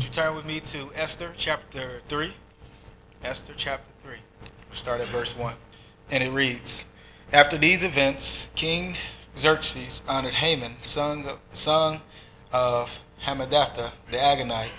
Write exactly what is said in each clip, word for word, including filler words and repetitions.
would you turn with me to Esther chapter three? Esther chapter three. We'll start at verse one. And it reads, After these events, King Xerxes honored Haman, son of, son of Hammedatha the Agagite,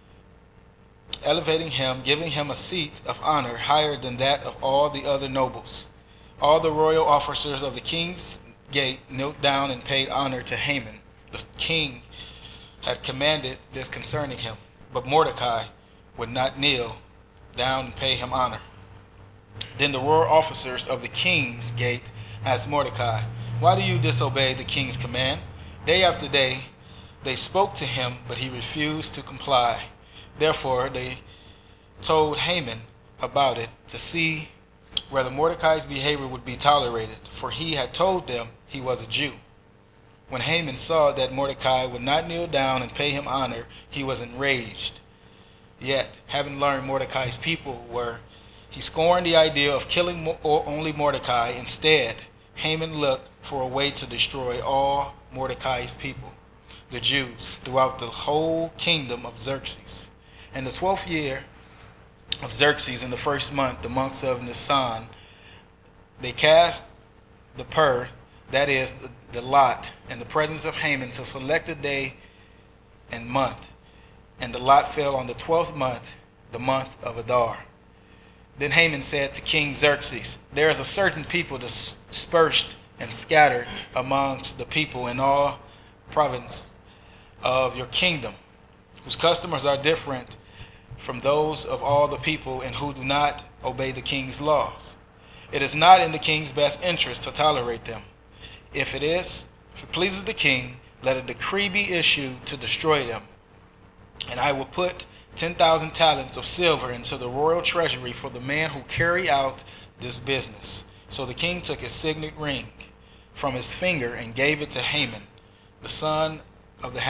elevating him, giving him a seat of honor higher than that of all the other nobles. All the royal officers of the king's gate knelt down and paid honor to Haman. The king had commanded this concerning him, but Mordecai would not kneel down and pay him honor. Then the royal officers of the king's gate asked Mordecai, Why do you disobey the king's command? Day after day they spoke to him, but he refused to comply. Therefore they told Haman about it to see whether Mordecai's behavior would be tolerated, for he had told them he was a Jew. When Haman saw that Mordecai would not kneel down and pay him honor, he was enraged. Yet, having learned Mordecai's people were, he scorned the idea of killing only Mordecai. Instead, Haman looked for a way to destroy all Mordecai's people, the Jews, throughout the whole kingdom of Xerxes. In the twelfth year of Xerxes, in the first month, the months of Nisan, they cast the pur, that is, the, the lot, in the presence of Haman to select a day and month. And the lot fell on the twelfth month, the month of Adar. Then Haman said to King Xerxes, There is a certain people dispersed and scattered amongst the people in all provinces of your kingdom, whose customs are different from those of all the people, and who do not obey the king's laws. It is not in the king's best interest to tolerate them. If it is, if it pleases the king, let a decree be issued to destroy them. And I will put ten thousand talents of silver into the royal treasury for the man who carry out this business. So the king took his signet ring from his finger and gave it to Haman, the son of the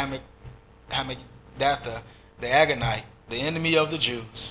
Hammedatha the Agagite, the enemy of the Jews.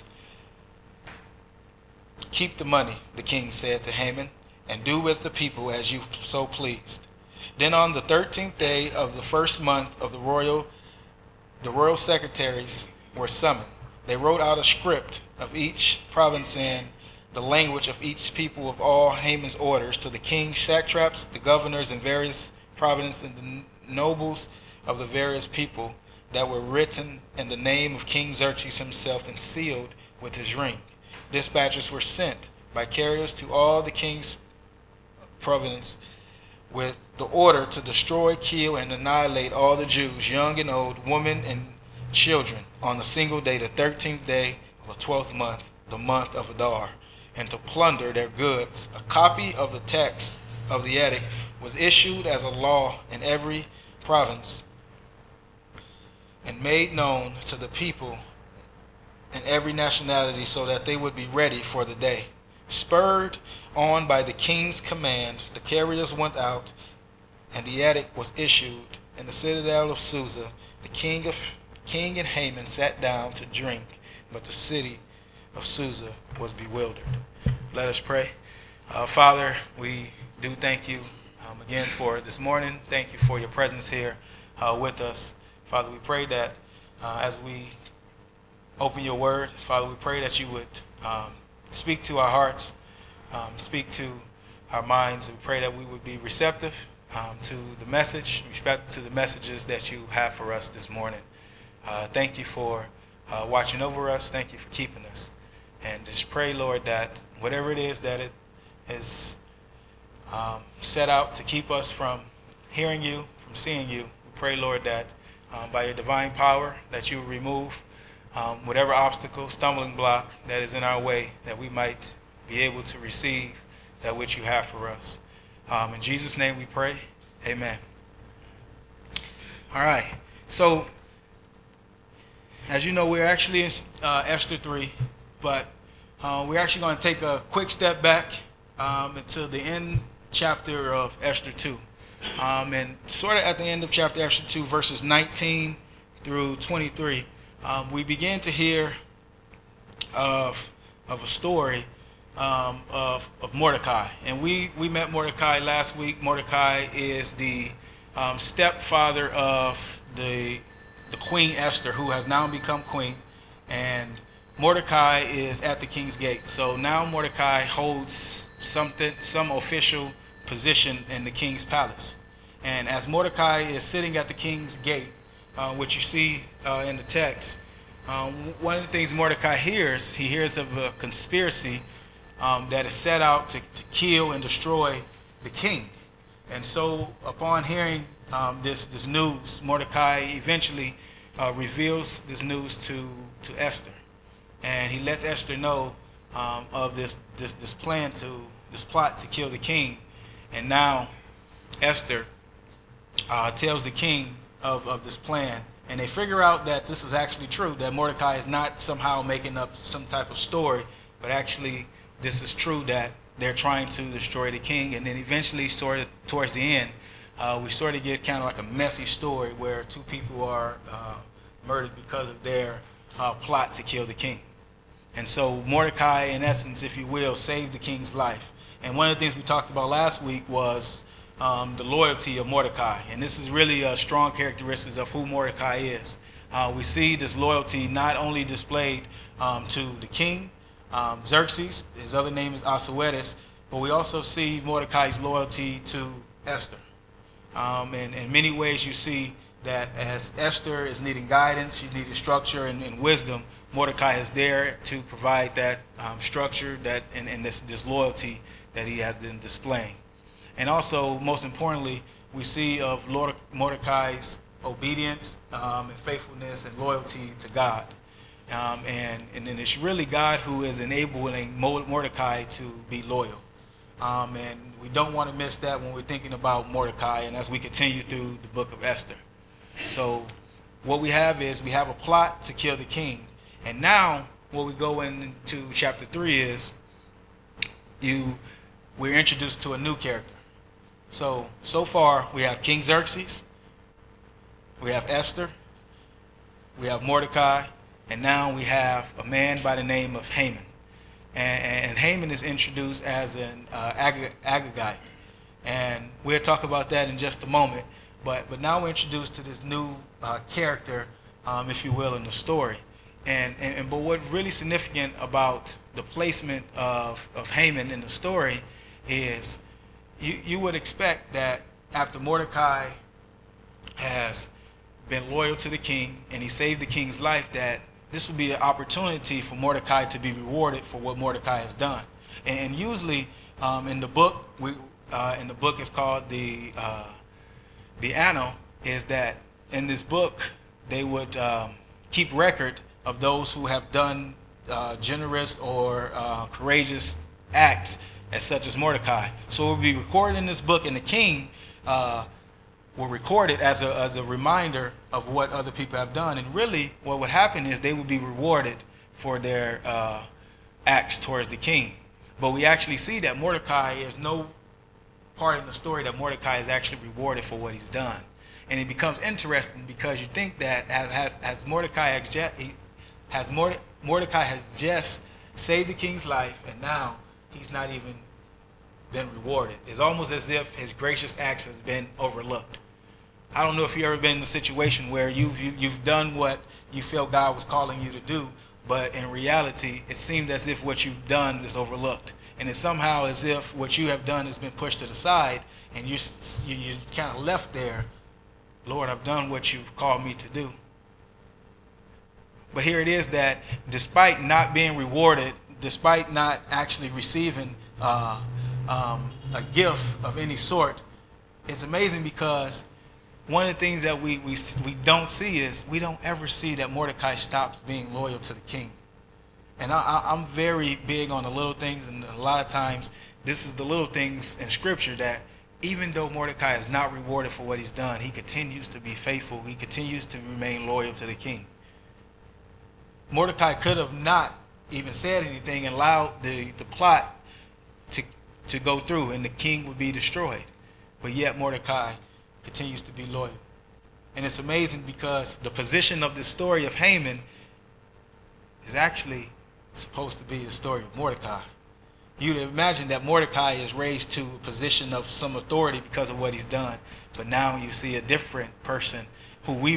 Keep the money, the king said to Haman, and do with the people as you so pleased. Then on the thirteenth day of the first month of the royal, the royal secretaries were summoned. They wrote out a script of each province in the language of each people of all Haman's orders to the king's satraps, the governors in various provinces, and the nobles of the various people, that were written in the name of King Xerxes himself and sealed with his ring. Dispatches were sent by carriers to all the king's provinces with the order to destroy, kill, and annihilate all the Jews, young and old, women and children, on the single day, the thirteenth day of the twelfth month, the month of Adar, and to plunder their goods. A copy of the text of the edict was issued as a law in every province and made known to the people in every nationality so that they would be ready for the day. Spurred on by the king's command, the carriers went out, and the edict was issued in the citadel of Susa. The king of king and Haman sat down to drink, but the city of Susa was bewildered. Let us pray. Uh, Father, we do thank you um, again for this morning. Thank you for your presence here uh, with us. Father, we pray that uh, as we open your word, Father, we pray that you would um, speak to our hearts, um, speak to our minds. We pray that we would be receptive um, to the message, respect to the messages that you have for us this morning. Uh, thank you for uh, watching over us. Thank you for keeping us. And just pray, Lord, that whatever it is that it is um, set out to keep us from hearing you, from seeing you, we pray, Lord, that Um, by your divine power, that you remove um, whatever obstacle, stumbling block that is in our way, that we might be able to receive that which you have for us. Um, in Jesus' name we pray. Amen. All right. So, as you know, we're actually in uh, Esther three, but uh, we're actually going to take a quick step back um, into the end chapter of Esther two. Um, and sort of at the end of chapter Esther two, verses nineteen through twenty-three, um, we begin to hear of of a story um, of of Mordecai. And we, we met Mordecai last week. Mordecai is the um, stepfather of the the Queen Esther, who has now become queen, and Mordecai is at the king's gate. So now Mordecai holds something, some official position in the king's palace. And as Mordecai is sitting at the king's gate, uh, which you see uh, in the text, um, one of the things Mordecai hears, he hears of a conspiracy um, that is set out to, to kill and destroy the king. And so upon hearing um, this, this news, Mordecai eventually uh, reveals this news to, to Esther. And he lets Esther know um, of this, this, this plan to, this plot to kill the king. And now Esther uh, tells the king of, of this plan. And they figure out that this is actually true, that Mordecai is not somehow making up some type of story, but actually this is true, that they're trying to destroy the king. And then eventually, sort of towards the end, uh, we sort of get kind of like a messy story where two people are uh, murdered because of their uh, plot to kill the king. And so Mordecai, in essence, if you will, saved the king's life. And one of the things we talked about last week was um, the loyalty of Mordecai. And this is really a strong characteristic of who Mordecai is. Uh, we see this loyalty not only displayed um, to the king, um, Xerxes, his other name is Ahasuerus, but we also see Mordecai's loyalty to Esther. Um, and in many ways you see that as Esther is needing guidance, she's needing structure and, and wisdom, Mordecai is there to provide that um, structure that and, and this, this loyalty that he has been displaying. And also, most importantly, we see of Lord Mordecai's obedience um, and faithfulness and loyalty to God. Um, and, and then it's really God who is enabling Mordecai to be loyal. Um, and we don't want to miss that when we're thinking about Mordecai and as we continue through the book of Esther. So what we have is we have a plot to kill the king. And now what we go into chapter three is you we're introduced to a new character. So, so far we have King Xerxes, we have Esther, we have Mordecai, and now we have a man by the name of Haman. And, and Haman is introduced as an uh, Ag- Agagite. And we'll talk about that in just a moment. But, but now we're introduced to this new uh, character, um, if you will, in the story. And, and, and but what's really significant about the placement of, of Haman in the story is you, you would expect that after Mordecai has been loyal to the king and he saved the king's life, that this would be an opportunity for Mordecai to be rewarded for what Mordecai has done. And, and usually um, in the book, we uh, in the book is called the uh, the Annal, is that in this book they would um, keep record of those who have done uh, generous or uh, courageous acts as such as Mordecai. So it will be recorded in this book, and the king uh, will record it as a, as a reminder of what other people have done. And really what would happen is they would be rewarded for their uh, acts towards the king. But we actually see that Mordecai, there's no part in the story that Mordecai is actually rewarded for what he's done. And it becomes interesting because you think that as, as Mordecai has Mordecai has just saved the king's life, and now he's not even been rewarded. It's almost as if his gracious acts has been overlooked. I don't know if you've ever been in a situation where you've, you, you've done what you felt God was calling you to do, but in reality, it seems as if what you've done is overlooked. And it's somehow as if what you have done has been pushed to the side, and you, you, you're kind of left there. Lord, I've done what you've called me to do. But here it is that despite not being rewarded, despite not actually receiving uh, um, a gift of any sort, it's amazing because one of the things that we, we, we don't see is we don't ever see that Mordecai stops being loyal to the king. And I, I, I'm very big on the little things, and a lot of times this is the little things in Scripture that even though Mordecai is not rewarded for what he's done, he continues to be faithful. He continues to remain loyal to the king. Mordecai could have not even said anything and allowed the, the plot to, to go through, and the king would be destroyed. But yet Mordecai continues to be loyal. And it's amazing because the position of the story of Haman is actually supposed to be the story of Mordecai. You'd imagine that Mordecai is raised to a position of some authority because of what he's done. But now you see a different person who we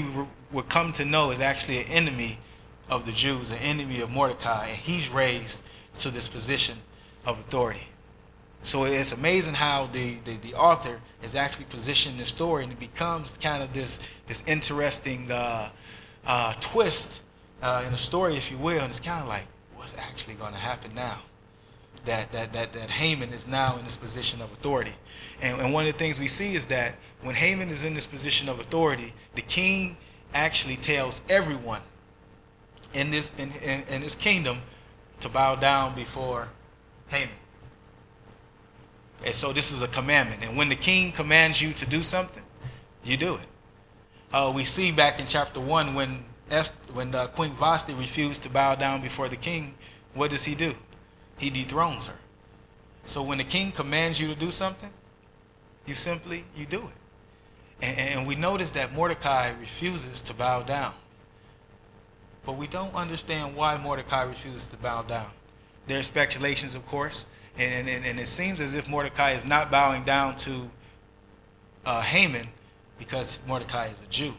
would come to know is actually an enemy of the Jews, an enemy of Mordecai, and he's raised to this position of authority. So it's amazing how the, the, the author is actually positioned the story, and it becomes kind of this, this interesting uh, uh, twist uh, in the story, if you will, and it's kind of like, what's actually going to happen now? That, that, that, that Haman is now in this position of authority. And, and one of the things we see is that when Haman is in this position of authority, the king actually tells everyone in this in, in, in his kingdom to bow down before Haman. And so this is a commandment. And when the king commands you to do something, you do it. Uh, we see back in chapter one when Esther, when uh, Queen Vashti refused to bow down before the king, what does he do? He dethrones her. So when the king commands you to do something, you simply, you do it. And, and we notice that Mordecai refuses to bow down. But we don't understand why Mordecai refuses to bow down. There are speculations, of course, and, and, and it seems as if Mordecai is not bowing down to uh, Haman because Mordecai is a Jew.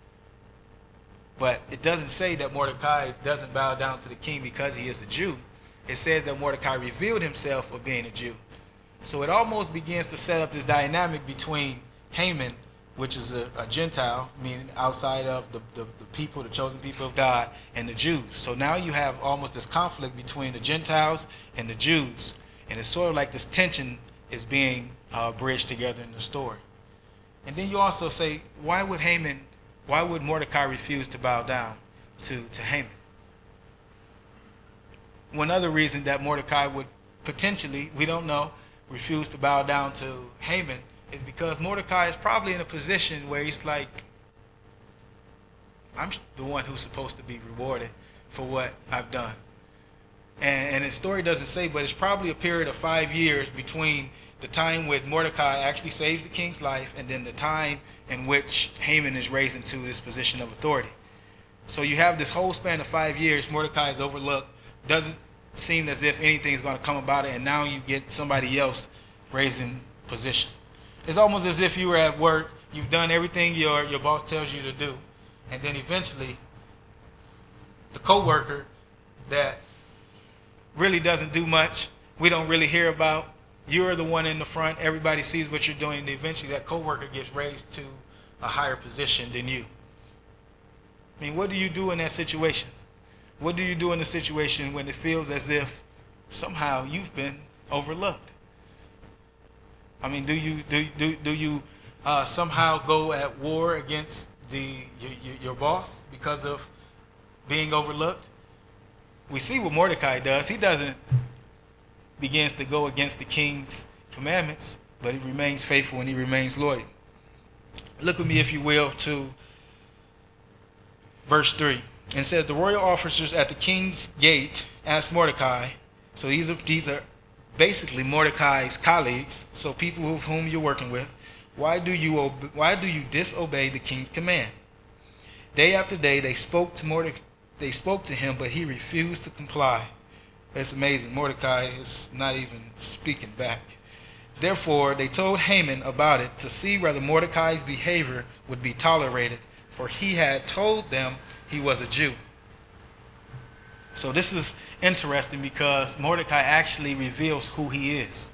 But it doesn't say that Mordecai doesn't bow down to the king because he is a Jew. It says that Mordecai revealed himself of being a Jew. So it almost begins to set up this dynamic between Haman, which is a, a Gentile, meaning outside of the, the, the people, the chosen people of God, and the Jews. So now you have almost this conflict between the Gentiles and the Jews. And it's sort of like this tension is being uh, bridged together in the story. And then you also say, why would Haman, why would Mordecai refuse to bow down to, to Haman? One other reason that Mordecai would potentially, we don't know, refuse to bow down to Haman is because Mordecai is probably in a position where he's like, I'm the one who's supposed to be rewarded for what I've done. And, and the story doesn't say, but it's probably a period of five years between the time when Mordecai actually saves the king's life and then the time in which Haman is raised into this position of authority. So you have this whole span of five years, Mordecai is overlooked, doesn't seem as if anything is going to come about it, and now you get somebody else raised in position. It's almost as if you were at work, you've done everything your, your boss tells you to do, and then eventually the coworker that really doesn't do much, we don't really hear about, you're the one in the front, everybody sees what you're doing, and eventually that coworker gets raised to a higher position than you. I mean, what do you do in that situation? What do you do in a situation when it feels as if somehow you've been overlooked? I mean, do you do do do you uh, somehow go at war against the your, your boss because of being overlooked? We see what Mordecai does. He doesn't begins to go against the king's commandments, but he remains faithful and he remains loyal. Look with me, if you will, to verse three. And says, the royal officers at the king's gate asked Mordecai, so these are, these are basically Mordecai's colleagues, so people with whom you're working with, why do you ob- why do you disobey the king's command? Day after day they spoke to Mordecai, they spoke to him, but he refused to comply. It's amazing. Mordecai is not even speaking back. Therefore they told Haman about it to see whether Mordecai's behavior would be tolerated, for he had told them he was a Jew. So this is interesting because Mordecai actually reveals who he is.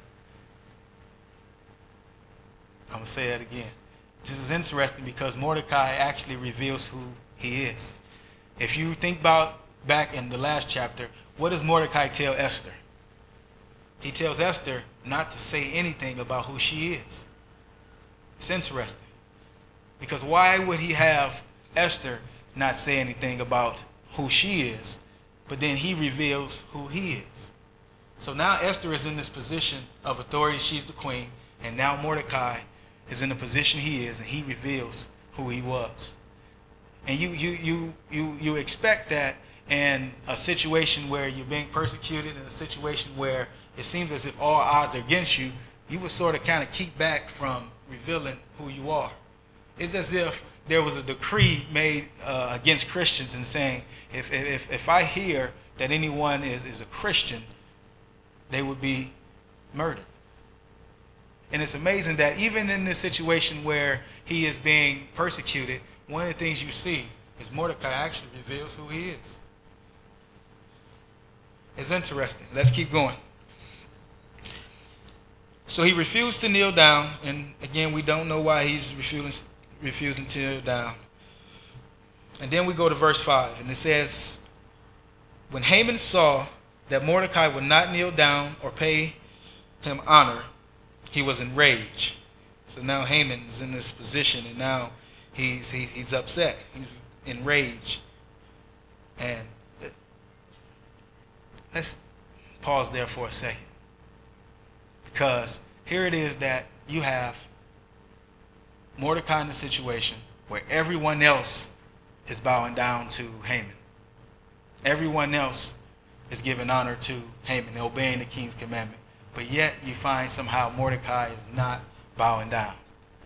I'm going to say that again. This is interesting because Mordecai actually reveals who he is. If you think about back in the last chapter, what does Mordecai tell Esther? He tells Esther not to say anything about who she is. It's interesting. Because why would he have Esther not say anything about who she is, but then he reveals who he is? So now Esther is in this position of authority. She's the queen. And now Mordecai is in the position he is, and he reveals who he was. And you you you you you expect that in a situation where you're being persecuted, in a situation where it seems as if all odds are against you, you would sort of kind of keep back from revealing who you are. It's as if there was a decree made uh, against Christians and saying, if, if if I hear that anyone is, is a Christian, they would be murdered. And it's amazing that even in this situation where he is being persecuted, one of the things you see is Mordecai actually reveals who he is. It's interesting. Let's keep going. So he refused to kneel down, and again, we don't know why he's refusing, refusing to kneel down. And then we go to verse five, and it says, when Haman saw that Mordecai would not kneel down or pay him honor, he was enraged. So now Haman is in this position, and now he's he's, he's upset. He's enraged. And let's pause there for a second, because here it is that you have Mordecai in a situation where everyone else is bowing down to Haman. Everyone else is giving honor to Haman, obeying the king's commandment. But yet you find somehow Mordecai is not bowing down.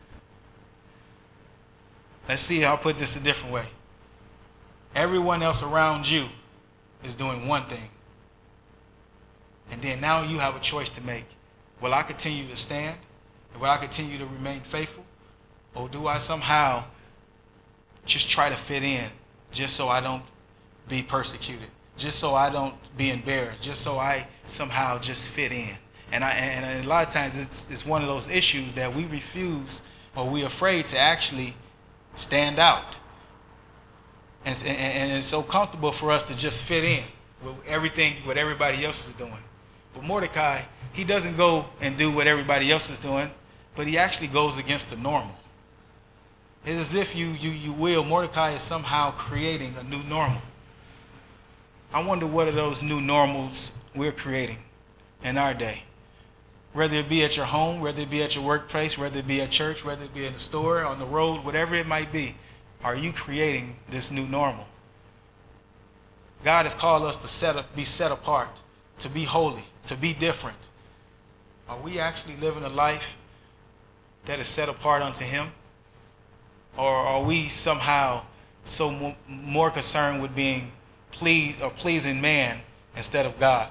Let's see, I'll put this a different way. Everyone else around you is doing one thing. And then now you have a choice to make. Will I continue to stand? Will I continue to remain faithful? Or do I somehow just try to fit in just so I don't be persecuted? Just so I don't be embarrassed? Just so I somehow just fit in? And I and a lot of times it's it's one of those issues that we refuse, or we're afraid to actually stand out. And, and, and it's so comfortable for us to just fit in with everything, what everybody else is doing. But Mordecai, he doesn't go and do what everybody else is doing, but he actually goes against the normal. It's as if you, you, you will, Mordecai is somehow creating a new normal. I wonder what are those new normals we're creating in our day. Whether it be at your home, whether it be at your workplace, whether it be at church, whether it be in the store, on the road, whatever it might be, are you creating this new normal? God has called us to set up, be set apart, to be holy, to be different. Are we actually living a life that is set apart unto Him? Or are we somehow so mo- more concerned with being pleased or pleasing man instead of God?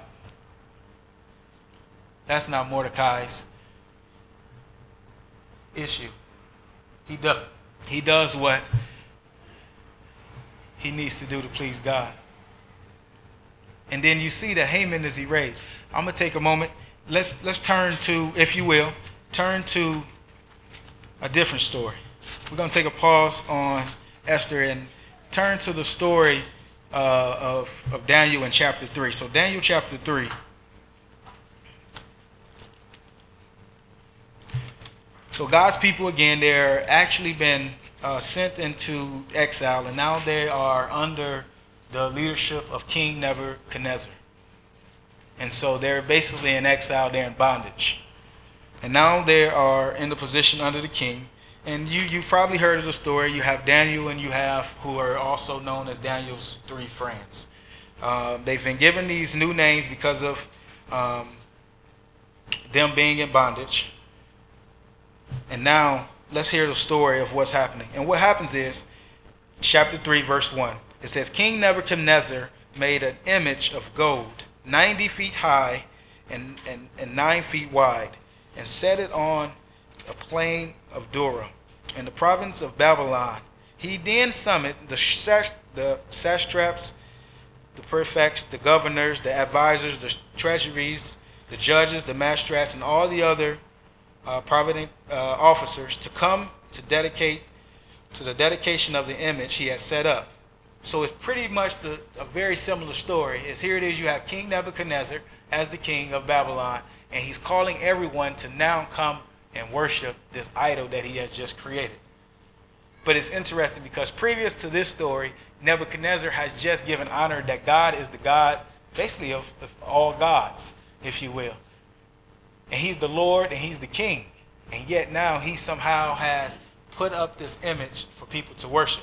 That's not Mordecai's issue. He does, he does what he needs to do to please God. And then you see that Haman is enraged. I'm going to take a moment. Let's let's turn to, if you will, turn to a different story. We're going to take a pause on Esther and turn to the story uh, of, of Daniel in chapter three. So Daniel chapter three. So God's people, again, they're actually been uh, sent into exile, and now they are under the leadership of King Nebuchadnezzar. And so they're basically in exile, they're in bondage. And now they are in the position under the king. And you, you've probably heard of the story. You have Daniel and you have who are also known as Daniel's three friends. Um, they've been given these new names because of um, them being in bondage. And now let's hear the story of what's happening. And what happens is, chapter three, verse one. It says, King Nebuchadnezzar made an image of gold, ninety feet high and, and, and nine feet wide, and set it on a plain of Dura, in the province of Babylon. He then summoned the, sash, the satraps, the prefects, the governors, the advisors, the treasuries, the judges, the magistrates, and all the other uh, provident uh, officers to come to dedicate to the dedication of the image he had set up. So it's pretty much the, a very similar story. Is here it is, you have King Nebuchadnezzar as the king of Babylon, and he's calling everyone to now come and worship this idol that he has just created. But it's interesting because previous to this story, Nebuchadnezzar has just given honor that God is the God, basically of, of all gods, if you will. And he's the Lord and he's the king. And yet now he somehow has put up this image for people to worship.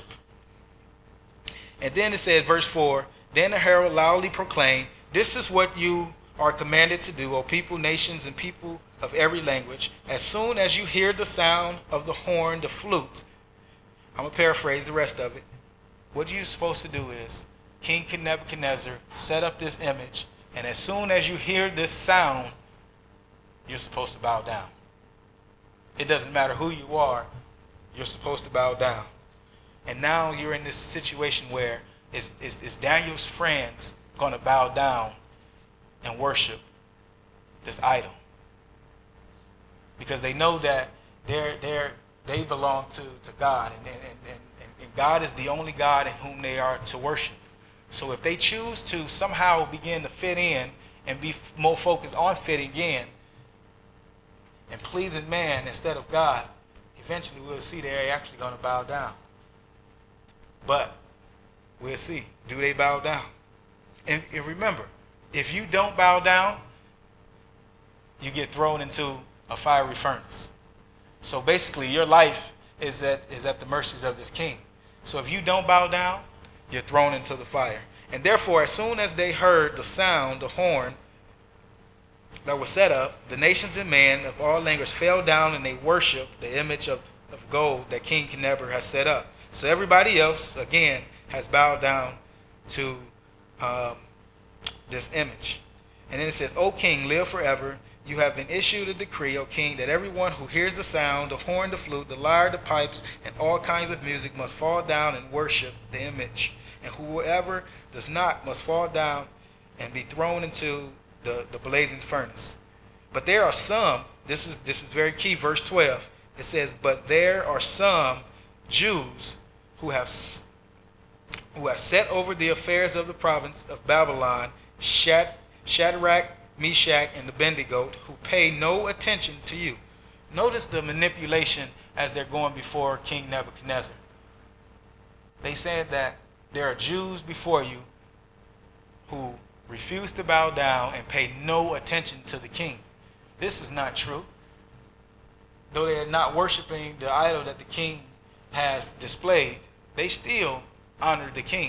And then it says, verse four, then the herald loudly proclaimed, this is what you are commanded to do, O people, nations, and people of every language. As soon as you hear the sound of the horn, the flute, I'm going to paraphrase the rest of it. What you're supposed to do is, King Nebuchadnezzar set up this image, and as soon as you hear this sound, you're supposed to bow down. It doesn't matter who you are, you're supposed to bow down. And now you're in this situation where it's, it's, it's Daniel's friends going to bow down and worship this idol. Because they know that they're, they're, they belong to, to God. And, and, and, and God is the only God in whom they are to worship. So if they choose to somehow begin to fit in and be more focused on fitting in and pleasing man instead of God, eventually we'll see they're actually going to bow down. But we'll see. Do they bow down? And, and remember, if you don't bow down, you get thrown into a fiery furnace. So basically, your life is at, is at the mercies of this king. So if you don't bow down, you're thrown into the fire. And therefore, as soon as they heard the sound, the horn that was set up, the nations and men of all languages fell down and they worshiped the image of, of gold that King Nebuchadnezzar has set up. So everybody else, again, has bowed down to um, this image. And then it says, O king, live forever. You have been issued a decree, O king, that everyone who hears the sound, the horn, the flute, the lyre, the pipes, and all kinds of music must fall down and worship the image. And whoever does not must fall down and be thrown into the, the blazing furnace. But there are some, this is this is very key, verse twelve. It says, but there are some Jews who have who have set over the affairs of the province of Babylon, Shat, Shadrach, Meshach, and Abednego, who pay no attention to you. Notice the manipulation as they're going before King Nebuchadnezzar. They said that there are Jews before you who refuse to bow down and pay no attention to the king. This is not true. Though they are not worshiping the idol that the king has displayed, they still honor the king.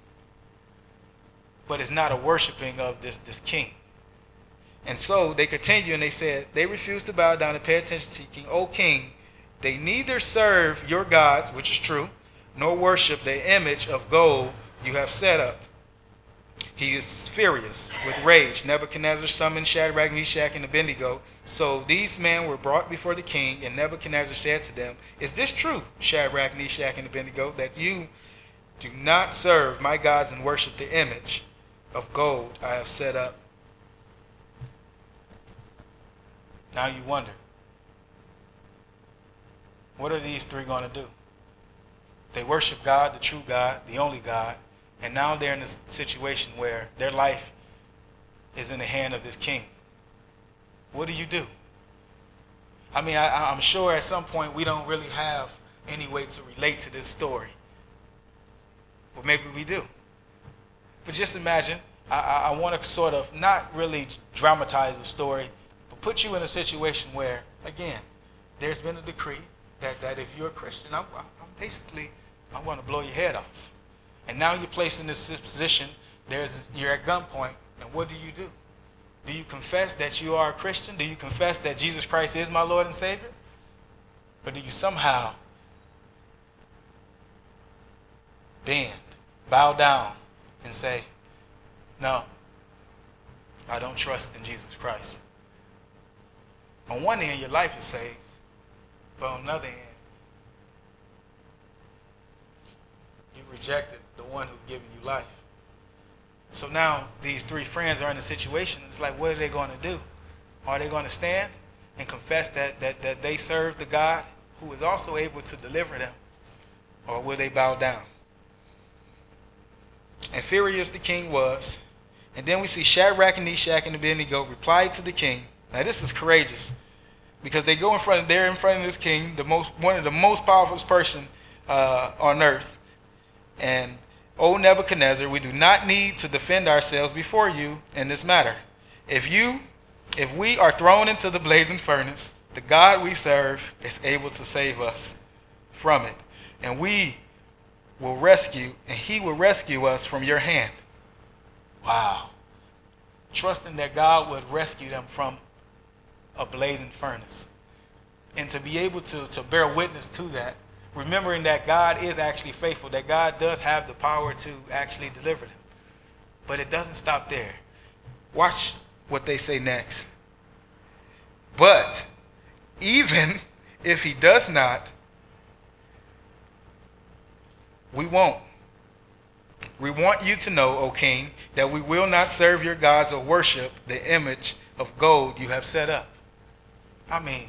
But it's not a worshiping of this, this king. And so they continue and they said, they refuse to bow down and pay attention to the king. O king, they neither serve your gods, which is true, nor worship the image of gold you have set up. He is furious with rage. Nebuchadnezzar summoned Shadrach, Meshach, and Abednego. So these men were brought before the king, and Nebuchadnezzar said to them, is this true, Shadrach, Meshach, and Abednego, that you do not serve my gods and worship the image of gold I have set up? Now you wonder, what are these three going to do? They worship God, the true God, the only God, and now they're in a situation where their life is in the hand of this king. What do you do? I mean, I, I'm sure at some point we don't really have any way to relate to this story. But maybe we do. But just imagine, I, I, I want to sort of not really dramatize the story, but put you in a situation where, again, there's been a decree that, that if you're a Christian, I'm, I'm basically, I want to blow your head off. And now you're placed in this position, there's, you're at gunpoint, and what do you do? Do you confess that you are a Christian? Do you confess that Jesus Christ is my Lord and Savior? Or do you somehow bend, bow down, and say, no, I don't trust in Jesus Christ? On one end, your life is saved, but on the other end, you rejected the one who's given you life. So now these three friends are in a situation. It's like, what are they going to do? Are they going to stand and confess that, that, that they serve the God who is also able to deliver them? Or will they bow down? And furious the king was. And then we see Shadrach and Meshach and Abednego reply to the king. Now this is courageous, because they go in front of, they're in front of this king, the most, one of the most powerful person uh, on earth. And, O Nebuchadnezzar, we do not need to defend ourselves before you in this matter. If you, if we are thrown into the blazing furnace, the God we serve is able to save us from it. And we will rescue, and he will rescue us from your hand. Wow. Trusting that God would rescue them from a blazing furnace. And to be able to, to bear witness to that, remembering that God is actually faithful, that God does have the power to actually deliver them. But it doesn't stop there. Watch what they say next. But even if he does not, We won't. We want you to know, O king, that we will not serve your gods or worship the image of gold you have set up. I mean,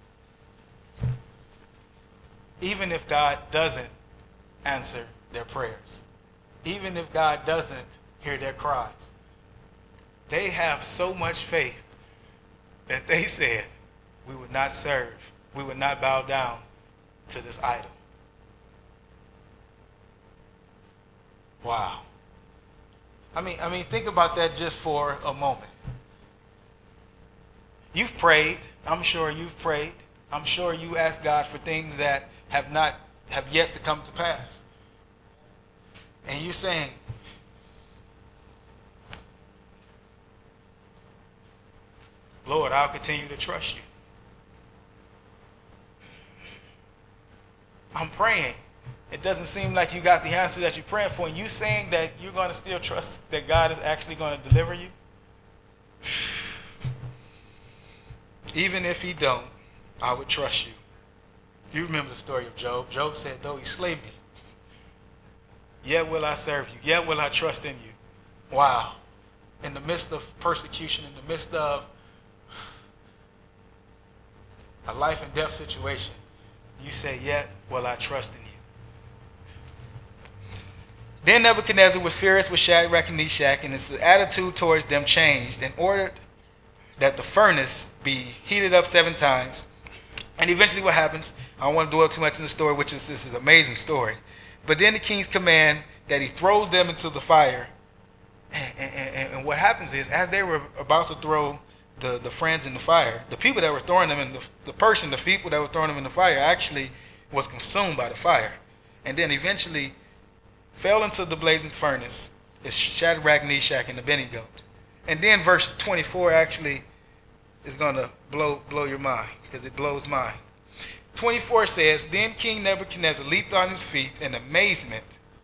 even if God doesn't answer their prayers, even if God doesn't hear their cries, they have so much faith that they said, we would not serve, we would not bow down to this idol. Wow. I mean, I mean, think about that just for a moment. You've prayed. I'm sure you've prayed. I'm sure you asked God for things that have not, have yet to come to pass. And you're saying, Lord, I'll continue to trust you. I'm praying. It doesn't seem like you got the answer that you're praying for. And you saying that you're going to still trust that God is actually going to deliver you? Even if he don't, I would trust you. You remember the story of Job. Job said, though he slay me, yet will I serve you. Yet will I trust in you. Wow. In the midst of persecution, in the midst of a life and death situation, you say, yet will I trust in you. Then Nebuchadnezzar was furious with Shadrach and Meshach, and his attitude towards them changed, and ordered that the furnace be heated up seven times. And eventually what happens, I don't want to dwell too much in the story, which is this is an amazing story. But then the king's command that he throws them into the fire. And, and, and what happens is, as they were about to throw the, the friends in the fire, the people that were throwing them in the, the person, the people that were throwing them in the fire actually was consumed by the fire. And then eventually fell into the blazing furnace is Shadrach, Meshach, and Abednego. And then verse twenty-four actually is going to blow blow your mind, because it blows mine. twenty-four says, then King Nebuchadnezzar leaped on his feet in amazement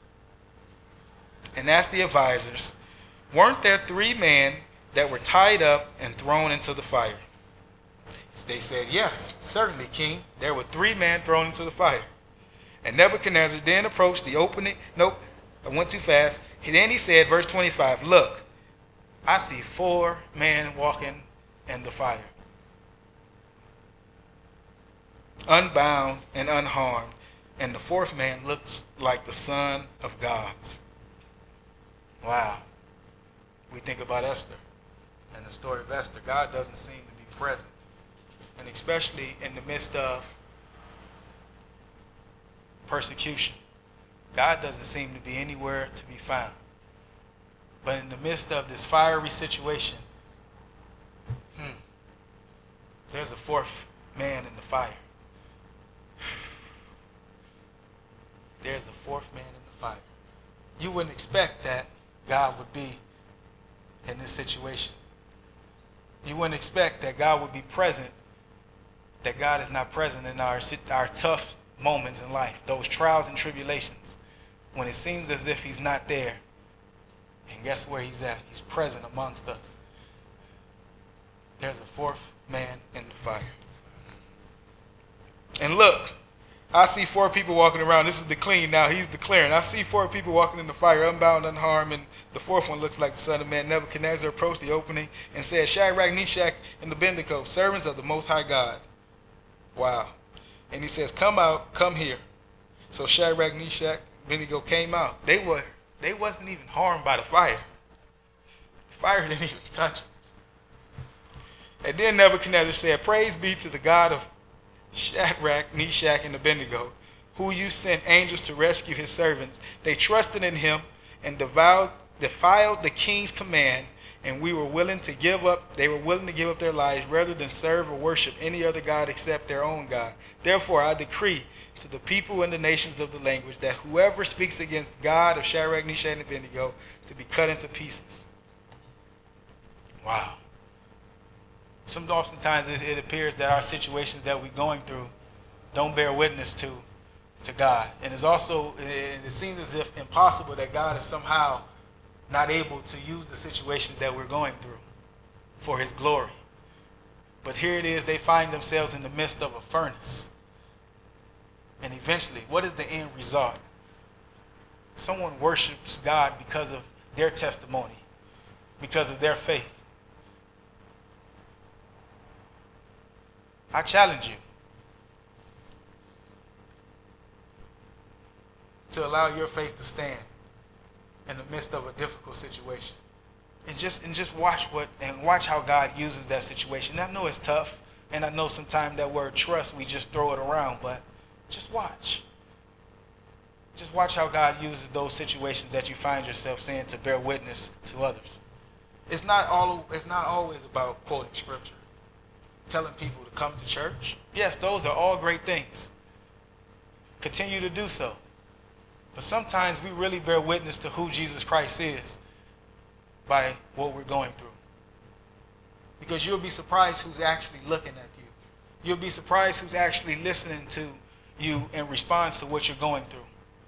and asked the advisors, weren't there three men that were tied up and thrown into the fire? They said, yes, certainly, King. There were three men thrown into the fire. And Nebuchadnezzar then approached the opening. Nope, I went too fast. Then he said, verse twenty-five, look, I see four men walking in the fire, unbound and unharmed. And the fourth man looks like the Son of God's. Wow. We think about Esther and the story of Esther. God doesn't seem to be present. And especially in the midst of persecution, God doesn't seem to be anywhere to be found. But in the midst of this fiery situation, hmm, there's a fourth man in the fire. There's a fourth man in the fire. You wouldn't expect that God would be in this situation. You wouldn't expect that God would be present, that God is not present in our, our tough moments in life, those trials and tribulations, when it seems as if he's not there. And guess where he's at? He's present amongst us. There's a fourth man in the fire. And look, I see four people walking around. This is the clean now. He's declaring. I see four people walking in the fire, unbound, unharmed, and the fourth one looks like the Son of Man. Nebuchadnezzar approached the opening and said, Shadrach, Meshach, and Abednego, servants of the Most High God. Wow. And he says, come out, come here. So Shadrach, Meshach, Abednego came out. They were, they wasn't even harmed by the fire. The fire didn't even touch them. And then Nebuchadnezzar said, praise be to the God of Shadrach, Meshach, and Abednego, who you sent angels to rescue his servants. They trusted in him and devoured, defiled the king's command, and we were willing to give up, they were willing to give up their lives rather than serve or worship any other God except their own God. Therefore, I decree to the people and the nations of the language that whoever speaks against God of Shadrach, Meshach, and Abednego to be cut into pieces. Wow. Some oftentimes it appears that our situations that we're going through don't bear witness to, to God. And it's also, it seems as if impossible that God is somehow not able to use the situations that we're going through for his glory. But here it is, they find themselves in the midst of a furnace. And eventually, what is the end result? Someone worships God because of their testimony, because of their faith. I challenge you to allow your faith to stand in the midst of a difficult situation. And just and just watch what and watch how God uses that situation. I know it's tough, and I know sometimes that word trust, we just throw it around, but just watch. Just watch how God uses those situations that you find yourself saying to bear witness to others. It's not all it's not always about quoting scripture, telling people to come to church. Yes, those are all great things. Continue to do so. But sometimes we really bear witness to who Jesus Christ is by what we're going through. Because you'll be surprised who's actually looking at you. You'll be surprised who's actually listening to you in response to what you're going through.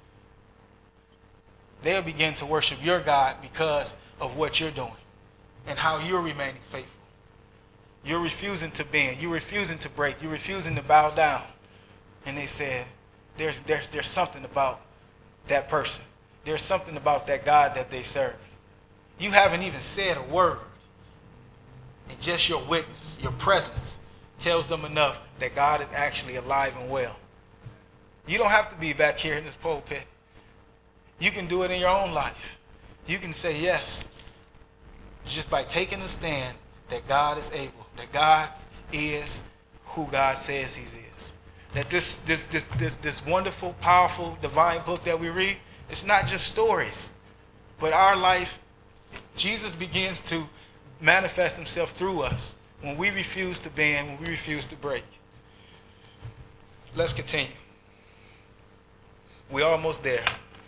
They'll begin to worship your God because of what you're doing and how you're remaining faithful. You're refusing to bend. You're refusing to break. You're refusing to bow down. And they said, there's, there's, there's something about that person. There's something about that God that they serve. You haven't even said a word. And just your witness, your presence, tells them enough that God is actually alive and well. You don't have to be back here in this pulpit. You can do it in your own life. You can say yes just by taking a stand that God is able, that God is who God says he is. That this this this this this wonderful, powerful, divine book that we read, it's not just stories, but our life. Jesus begins to manifest himself through us when we refuse to bend, when we refuse to break. Let's continue. We're almost there.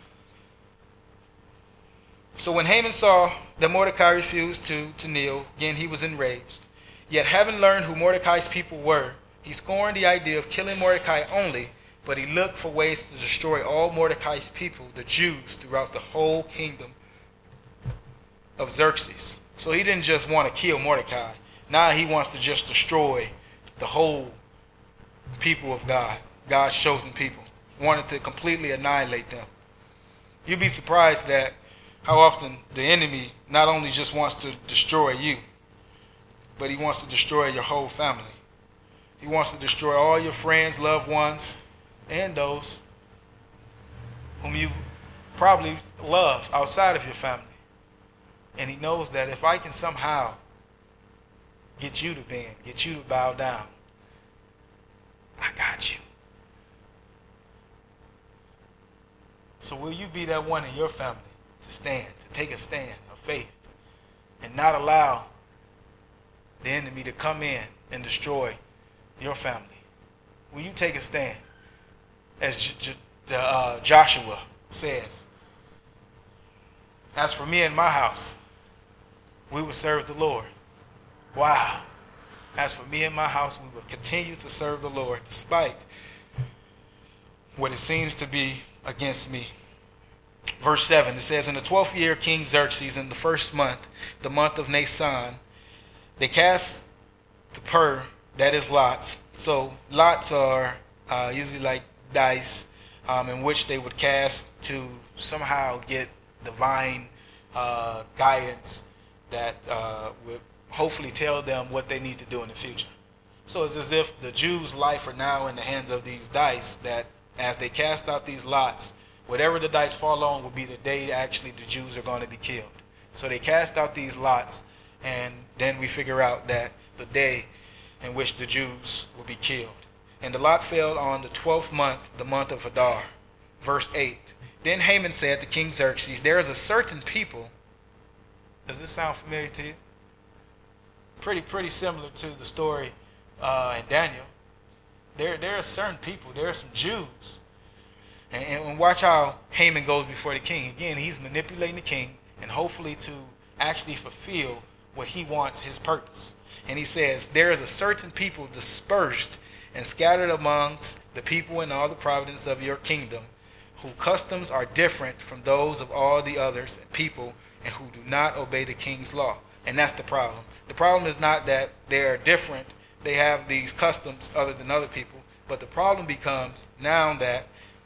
So when Haman saw that Mordecai refused to, to kneel, again he was enraged. Yet having learned who Mordecai's people were, he scorned the idea of killing Mordecai only, but he looked for ways to destroy all Mordecai's people, the Jews, throughout the whole kingdom of Xerxes. So he didn't just want to kill Mordecai. Now he wants to just destroy the whole people of God, God's chosen people. Wanted to completely annihilate them. You'd be surprised that how often the enemy not only just wants to destroy you, but he wants to destroy your whole family. He wants to destroy all your friends, loved ones, and those whom you probably love outside of your family. And he knows that if I can somehow get you to bend, get you to bow down, I got you. So will you be that one in your family to stand, to take a stand of faith, and not allow the enemy to come in and destroy your family? Will you take a stand? As J- J- the, uh, Joshua says, as for me and my house, we will serve the Lord. Wow. As for me and my house, we will continue to serve the Lord despite what it seems to be against me. Verse seven, it says, in the twelfth year of King Xerxes, in the first month, the month of Nisan, they cast the pur, that is lots. So lots are uh, usually like dice um, in which they would cast to somehow get divine uh, guidance that uh, would hopefully tell them what they need to do in the future. So it's as if the Jews' life are now in the hands of these dice that as they cast out these lots, whatever the dice fall on will be the day actually the Jews are going to be killed. So they cast out these lots, and then we figure out that the day in which the Jews will be killed. And the lot fell on the twelfth month, the month of Adar. Verse eight. Then Haman said to King Xerxes, there is a certain people. Does this sound familiar to you? Pretty, pretty similar to the story uh, in Daniel. There, there are certain people. There are some Jews. And, and watch how Haman goes before the king. Again, he's manipulating the king and hopefully to actually fulfill what he wants, his purpose. And he says, there is a certain people dispersed and scattered amongst the people in all the provinces of your kingdom, whose customs are different from those of all the others people, and who do not obey the king's law. And that's the problem. The problem is not that they are different. They have these customs other than other people. But the problem becomes now that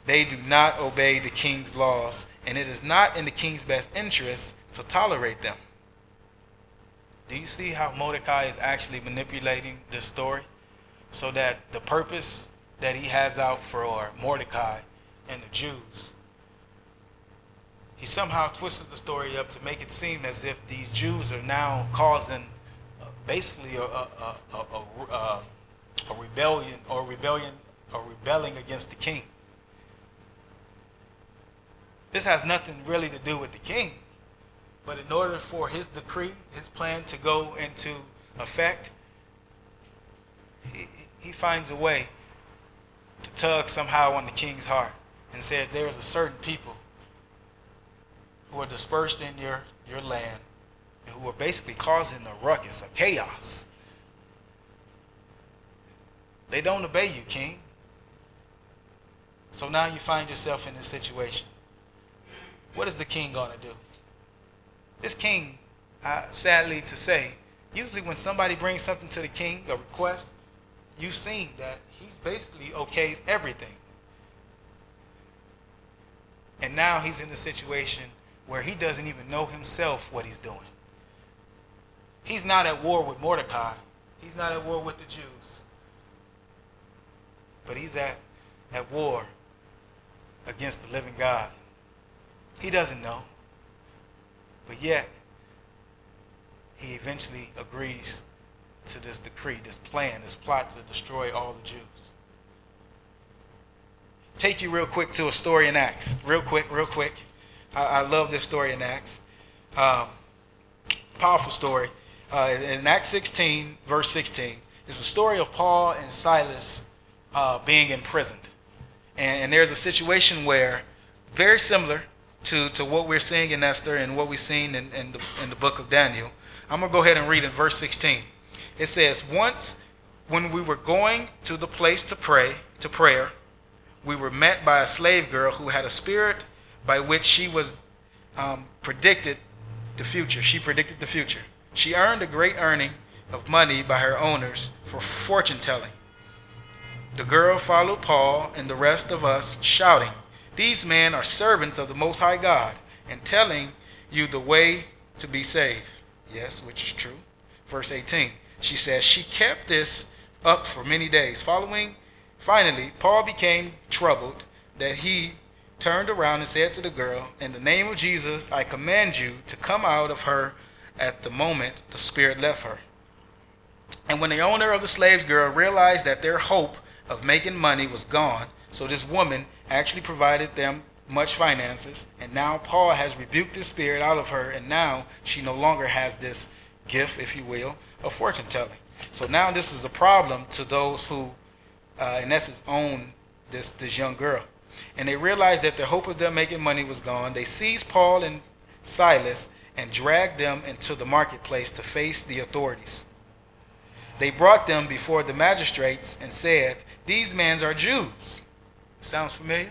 They do not obey the king's laws, and it is not in the king's best interest to tolerate them. Do you see how Mordecai is actually manipulating this story? So that the purpose that he has out for Mordecai and the Jews, he somehow twisted the story up to make it seem as if these Jews are now causing uh, basically a, a, a, a, a, a rebellion or rebellion or rebelling against the king. This has nothing really to do with the king, but in order for his decree, his plan to go into effect, he, he finds a way to tug somehow on the king's heart and says there is a certain people who are dispersed in your, your land and who are basically causing a ruckus, a chaos. They don't obey you, king. So now you find yourself in this situation. What is the king going to do? This king, uh, sadly to say, usually when somebody brings something to the king, a request, you've seen that he's basically okays everything. And now he's in the situation where he doesn't even know himself what he's doing. He's not at war with Mordecai. He's not at war with the Jews. But he's at, at war against the living God. He doesn't know. But yet, he eventually agrees to this decree, this plan, this plot to destroy all the Jews. Take you real quick to a story in Acts. Real quick, real quick. I, I love this story in Acts. Um, powerful story. Uh, in Acts sixteen, verse sixteen, it's a story of Paul and Silas uh, being imprisoned. And, and there's a situation where, very similar to, to what we're seeing in Esther and what we've seen in, in, the, in the book of Daniel. I'm going to go ahead and read in verse sixteen. It says, once when we were going to the place to pray, to prayer, we were met by a slave girl who had a spirit by which she was um, predicted the future. She predicted the future. She earned a great earning of money by her owners for fortune telling. The girl followed Paul and the rest of us, shouting, "These men are servants of the Most High God, and telling you the way to be saved." Yes, which is true. Verse eighteen, she says, she kept this up for many days. Following, finally, Paul became troubled that he turned around and said to the girl, "In the name of Jesus, I command you to come out of her." At the moment, the spirit left her. And when the owner of the slave girl realized that their hope of making money was gone, so this woman actually provided them much finances, and now Paul has rebuked this spirit out of her, and now she no longer has this gift, if you will, of fortune telling. So now this is a problem to those who, uh, in essence, own this, this young girl. And they realized that the hope of them making money was gone. They seized Paul and Silas and dragged them into the marketplace to face the authorities. They brought them before the magistrates and said, "These men are Jews." Sounds familiar?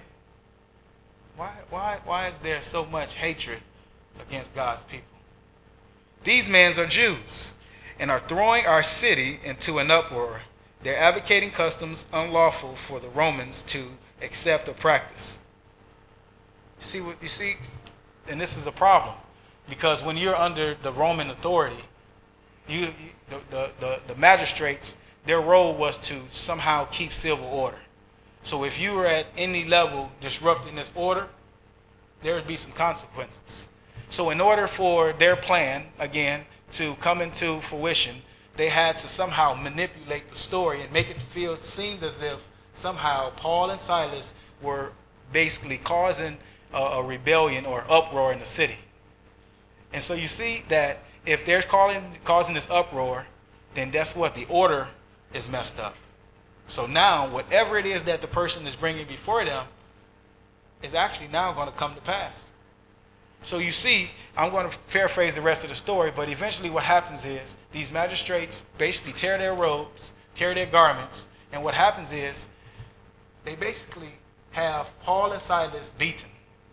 Why, why, why is there so much hatred against God's people? "These men are Jews and are throwing our city into an uproar. They're advocating customs unlawful for the Romans to accept or practice." You see what you see? And this is a problem, because when you're under the Roman authority, you, you the, the, the, the magistrates, their role was to somehow keep civil order. So if you were at any level disrupting this order, there would be some consequences. So in order for their plan, again, to come into fruition, they had to somehow manipulate the story and make it feel, seems as if somehow Paul and Silas were basically causing a, a rebellion or uproar in the city. And so you see that if they're calling, causing this uproar, then that's what the order is messed up. So now whatever it is that the person is bringing before them is actually now going to come to pass. So you see, I'm going to paraphrase the rest of the story, but eventually what happens is these magistrates basically tear their robes, tear their garments, and what happens is they basically have Paul and Silas beaten.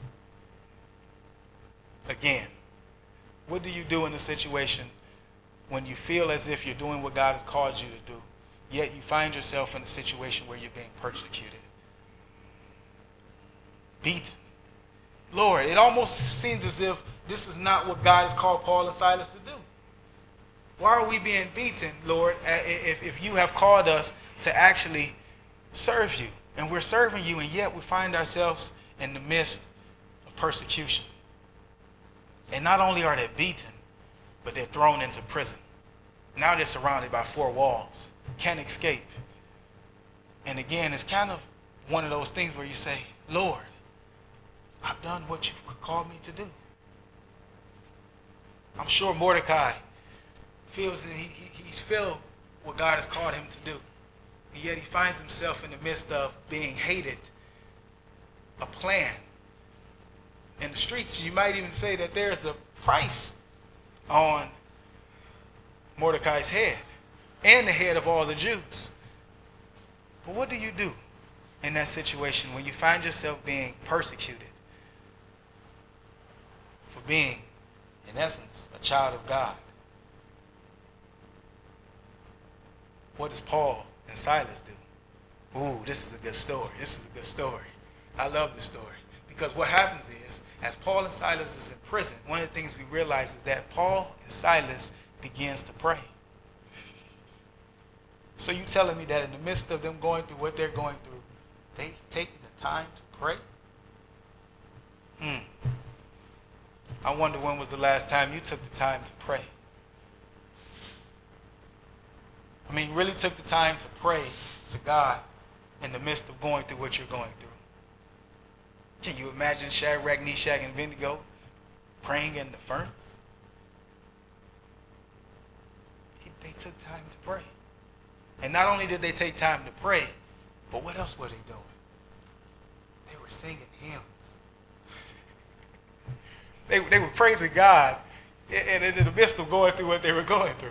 Again, what do you do in a situation when you feel as if you're doing what God has called you to do, yet you find yourself in a situation where you're being persecuted? beaten. Lord, it almost seems as if this is not what God has called Paul and Silas to do. Why are we being beaten, Lord, if, if you have called us to actually serve you? And we're serving you, and yet we find ourselves in the midst of persecution. And not only are they beaten, but they're thrown into prison. Now they're surrounded by four walls, can't escape. And again, it's kind of one of those things where you say, Lord, I've done what you've called me to do. I'm sure Mordecai feels that he, he, he's filled what God has called him to do. And yet he finds himself in the midst of being hated, a plan. In the streets, you might even say that there's a price on Mordecai's head and the head of all the Jews. But what do you do in that situation when you find yourself being persecuted for being, in essence, a child of God? What does Paul and Silas do? Ooh, this is a good story. This is a good story. I love this story. Because what happens is, as Paul and Silas is in prison, one of the things we realize is that Paul and Silas begins to pray. So you telling me that in the midst of them going through what they're going through, they taking the time to pray? Hmm. I wonder when was the last time you took the time to pray? I mean, really took the time to pray to God in the midst of going through what you're going through. Can you imagine Shadrach, Meshach, and Abednego praying in the furnace? He, they took time to pray. And not only did they take time to pray, but what else were they doing? They were singing hymns. they, they were praising God in, in, in the midst of going through what they were going through.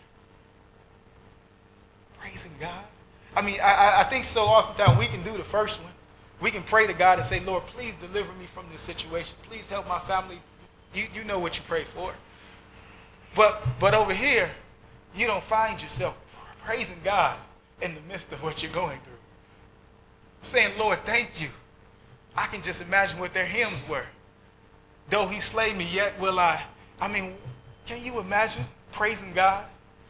Praising God. I mean, I, I think so oftentimes we can do the first one. We can pray to God and say, Lord, please deliver me from this situation. Please help my family. You, you know what you pray for. But, but over here, you don't find yourself praising God in the midst of what you're going through. Saying, Lord, thank you. I can just imagine what their hymns were. Though he slay me, yet will I. I mean, can you imagine praising God?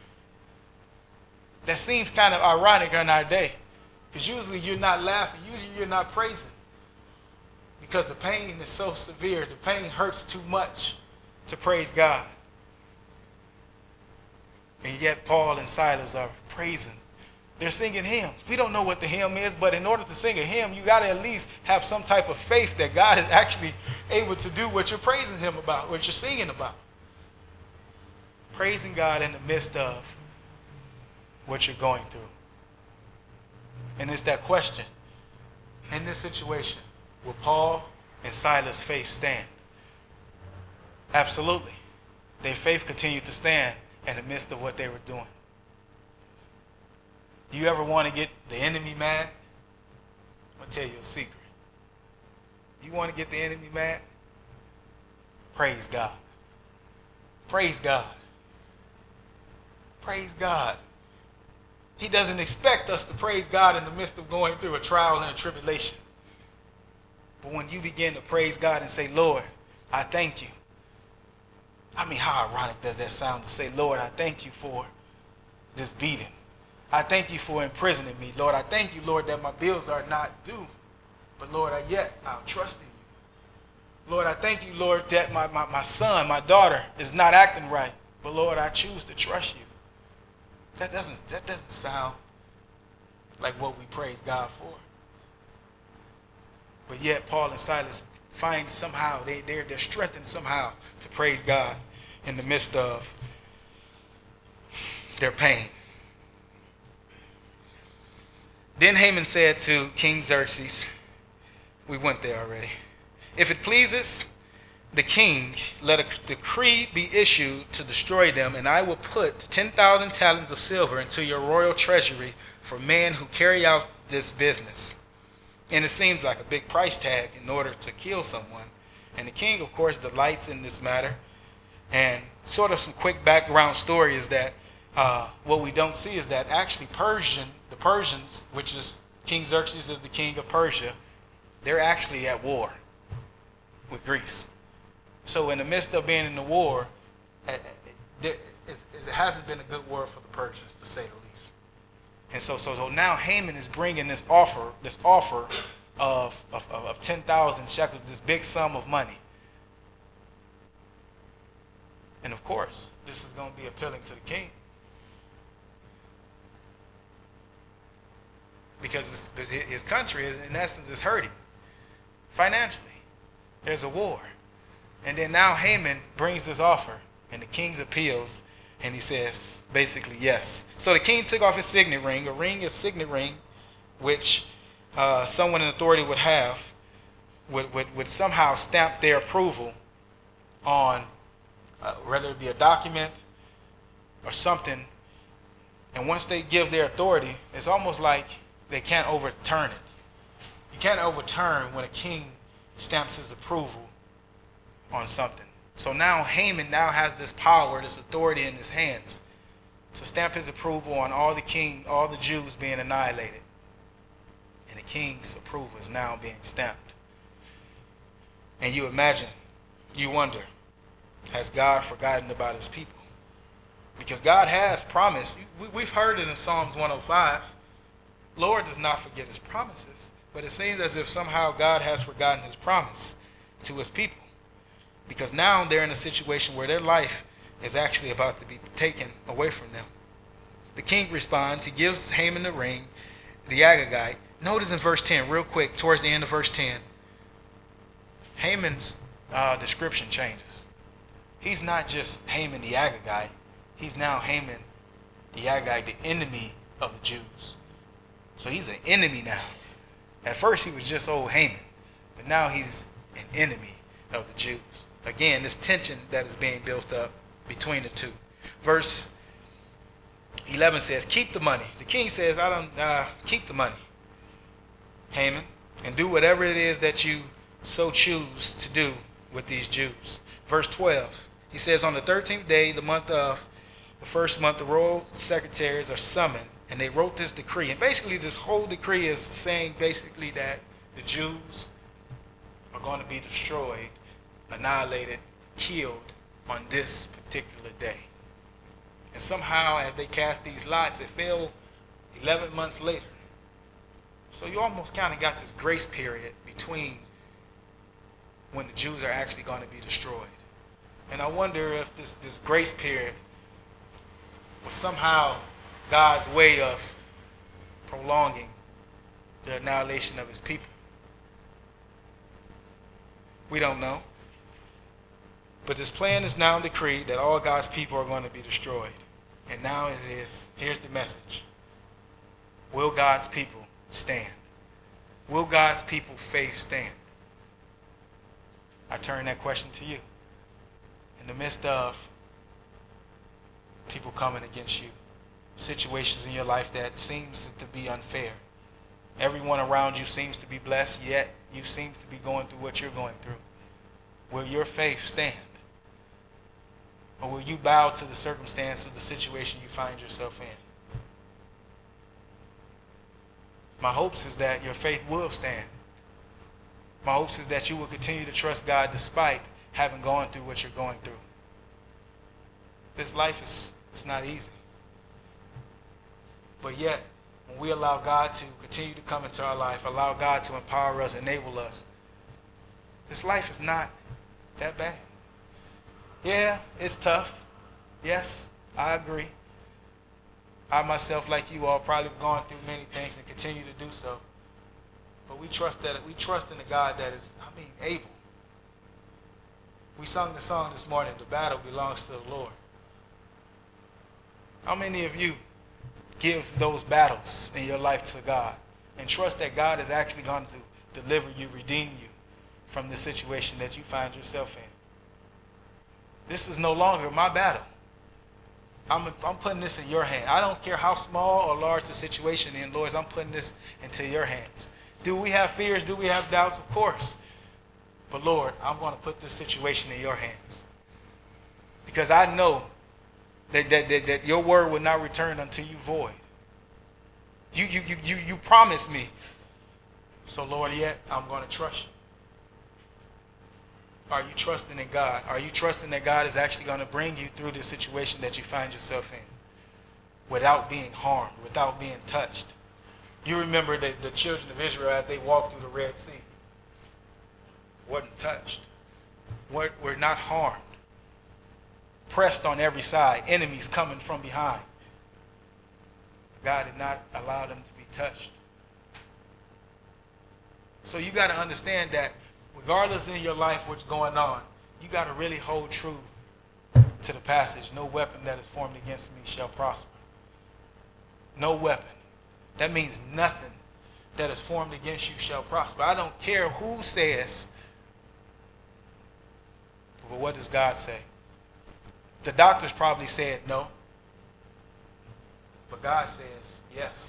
That seems kind of ironic in our day. Because usually you're not laughing. Usually you're not praising. Because the pain is so severe. The pain hurts too much to praise God. And yet Paul and Silas are praising. They're singing hymns. We don't know what the hymn is, but in order to sing a hymn, you got to at least have some type of faith that God is actually able to do what you're praising him about, what you're singing about. Praising God in the midst of what you're going through. And it's that question. In this situation, will Paul and Silas' faith stand? Absolutely. Their faith continued to stand in the midst of what they were doing. You ever want to get the enemy mad? I'm going to tell you a secret. You want to get the enemy mad? Praise God. Praise God. Praise God. He doesn't expect us to praise God in the midst of going through a trial and a tribulation. But when you begin to praise God and say, Lord, I thank you. I mean, how ironic does that sound to say, Lord, I thank you for this beating. I thank you for imprisoning me. Lord, I thank you, Lord, that my bills are not due. But Lord, I yet I'll trust in you. Lord, I thank you, Lord, that my, my, my son, my daughter is not acting right. But Lord, I choose to trust you. That doesn't, that doesn't sound like what we praise God for. But yet Paul and Silas find somehow, they, they're, they're strengthened somehow to praise God in the midst of their pain. Then Haman said to King Xerxes, we went there already, if it pleases the king, let a decree be issued to destroy them, and I will put ten thousand talents of silver into your royal treasury for men who carry out this business. And it seems like a big price tag in order to kill someone. And the king, of course, delights in this matter. And sort of some quick background story is that uh, what we don't see is that actually Persian, the Persians, which is King Xerxes is the king of Persia, they're actually at war with Greece. So in the midst of being in the war, it hasn't been a good war for the Persians, to say the least. And so, so, so now Haman is bringing this offer, this offer of, of, of ten thousand shekels, this big sum of money. And of course, this is going to be appealing to the king. Because his country, in essence, is hurting financially. There's a war. And then now Haman brings this offer, and the king appeals, and he says, basically, yes. So the king took off his signet ring. A ring is a signet ring, which uh, someone in authority would have, would, would, would somehow stamp their approval on, uh, whether it be a document or something. And once they give their authority, it's almost like they can't overturn it. You can't overturn when a king stamps his approval on something. So now Haman now has this power, this authority in his hands to stamp his approval on all the king, all the Jews being annihilated. And the king's approval is now being stamped. And you imagine, you wonder, has God forgotten about his people? Because God has promised. We've heard it in Psalms one oh five. Lord does not forget his promises. But it seems as if somehow God has forgotten his promise to his people. Because now they're in a situation where their life is actually about to be taken away from them. The king responds. He gives Haman the ring, the Agagite. Notice in verse ten, real quick, towards the end of verse ten, Haman's uh, description changes. He's not just Haman the Agagite. He's now Haman the Agagite, the enemy of the Jews. So he's an enemy now. At first he was just old Haman, but now he's an enemy of the Jews. Again, this tension that is being built up between the two. Verse eleven says, keep the money. The king says, I don't uh, keep the money, Haman, and do whatever it is that you so choose to do with these Jews. Verse twelve, he says, on the thirteenth day, the month of the first month, the royal secretaries are summoned, and they wrote this decree. And basically, this whole decree is saying basically that the Jews are going to be destroyed, annihilated, killed on this particular day. And somehow, as they cast these lots, it fell eleven months later. So you almost kind of got this grace period between when the Jews are actually going to be destroyed. And I wonder if this, this grace period was somehow God's way of prolonging the annihilation of his people. We don't know. But this plan is now decreed that all God's people are going to be destroyed. And now it is, here's the message. Will God's people stand? Will God's people faith stand? I turn that question to you. In the midst of people coming against you, situations in your life that seems to be unfair. Everyone around you seems to be blessed, yet you seem to be going through what you're going through. Will your faith stand? Or will you bow to the circumstance of the situation you find yourself in? My hopes is that your faith will stand. My hopes is that you will continue to trust God despite having gone through what you're going through. This life is it's not easy. But yet, when we allow God to continue to come into our life, allow God to empower us, enable us, this life is not that bad. Yeah, it's tough. Yes, I agree. I myself, like you all, probably have gone through many things and continue to do so. But we trust that we trust in the God that is, I mean, able. We sung the song this morning, the battle belongs to the Lord. How many of you give those battles in your life to God and trust that God is actually going to deliver you, redeem you from the situation that you find yourself in? This is no longer my battle. I'm, I'm putting this in your hand. I don't care how small or large the situation is, Lord, I'm putting this into your hands. Do we have fears? Do we have doubts? Of course. But Lord, I'm going to put this situation in your hands. Because I know that, that, that, that your word will not return unto you void. You, you, you, you, you promised me So Lord, yet I'm going to trust you. Are you trusting in God? Are you trusting that God is actually going to bring you through this situation that you find yourself in without being harmed, without being touched? You remember that the children of Israel, as they walked through the Red Sea, wasn't touched, were not harmed, pressed on every side, enemies coming from behind. God did not allow them to be touched. So you got to understand that regardless in your life what's going on, you got to really hold true to the passage. No weapon that is formed against me shall prosper. No weapon. That means nothing that is formed against you shall prosper. I don't care who says, but what does God say? The doctors probably said no, but God says yes.